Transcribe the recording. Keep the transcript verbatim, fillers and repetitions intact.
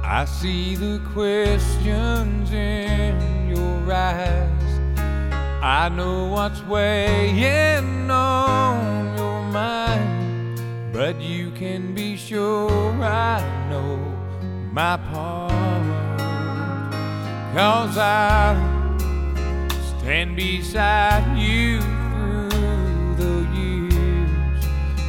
I see the questions in your eyes. I know what's weighing on your mind, but you can be sure I know my part. 'Cause I stand beside you